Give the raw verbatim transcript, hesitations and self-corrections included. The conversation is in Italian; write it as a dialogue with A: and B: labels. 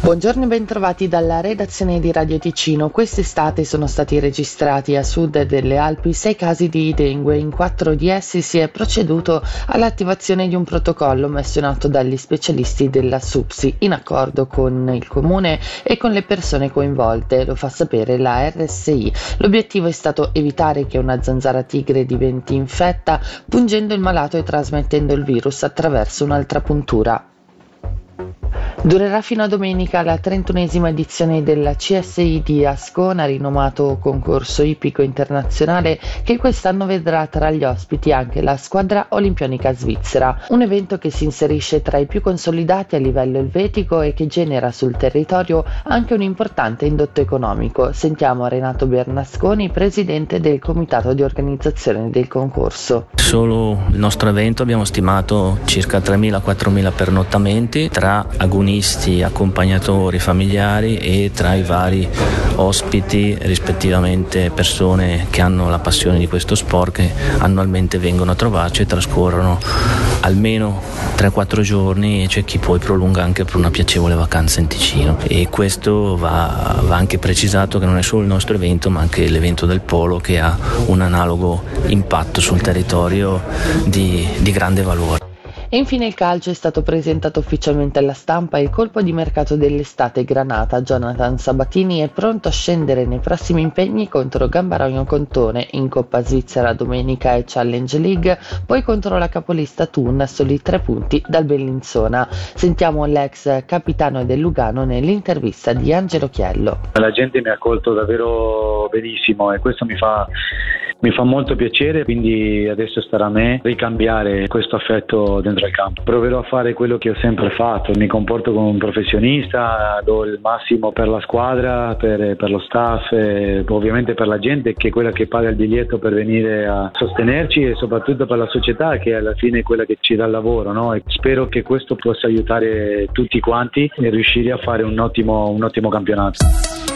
A: Buongiorno e bentrovati dalla redazione di Radio Ticino. Quest'estate sono stati registrati a sud delle Alpi sei casi di dengue. In quattro di essi si è proceduto all'attivazione di un protocollo messo in atto dagli specialisti della SUPSI in accordo con il comune e con le persone coinvolte, lo fa sapere la R S I. L'obiettivo è stato evitare che una zanzara tigre diventi infetta, pungendo il malato e trasmettendo il virus attraverso un'altra puntura. Durerà fino a domenica la trentunesima edizione della C S I di Ascona, rinomato concorso ippico internazionale che quest'anno vedrà tra gli ospiti anche la squadra olimpionica svizzera, un evento che si inserisce tra i più consolidati a livello elvetico e che genera sul territorio anche un importante indotto economico. Sentiamo Renato Bernasconi, presidente del comitato di organizzazione del concorso.
B: Solo il nostro evento abbiamo stimato circa tremila quattromila pernottamenti tra agonisti, accompagnatori, familiari e tra i vari ospiti, rispettivamente persone che hanno la passione di questo sport, che annualmente vengono a trovarci e trascorrono almeno tre quattro giorni, e c'è chi poi prolunga anche per una piacevole vacanza in Ticino. E questo va, va anche precisato che non è solo il nostro evento, ma anche l'evento del Polo, che ha un analogo impatto sul territorio di, di grande valore.
A: E infine il calcio. È stato presentato ufficialmente alla stampa il colpo di mercato dell'estate granata. Jonathan Sabatini è pronto a scendere nei prossimi impegni contro Gambarogno Contone in Coppa Svizzera domenica e Challenge League, poi contro la capolista Thun a soli tre punti dal Bellinzona. Sentiamo l'ex capitano del Lugano nell'intervista di Angelo Chiello.
C: La gente mi ha accolto davvero benissimo e questo mi fa Mi fa molto piacere, quindi adesso starà a me ricambiare questo affetto dentro il campo. Proverò a fare quello che ho sempre fatto, mi comporto come un professionista, do il massimo per la squadra, per, per lo staff e ovviamente per la gente, che è quella che paga il biglietto per venire a sostenerci, e soprattutto per la società, che alla fine è quella che ci dà il lavoro, no? E spero che questo possa aiutare tutti quanti e riuscire a fare un ottimo, un ottimo campionato.